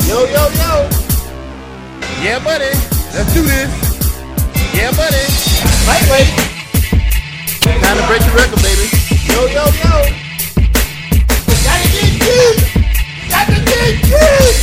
Yo, yo, yo. Yeah, buddy. Let's do this. Yeah, buddy. Lightweight. Time to break the record, baby. Yo, yo, yo. Gotta get deep. Gotta get deep.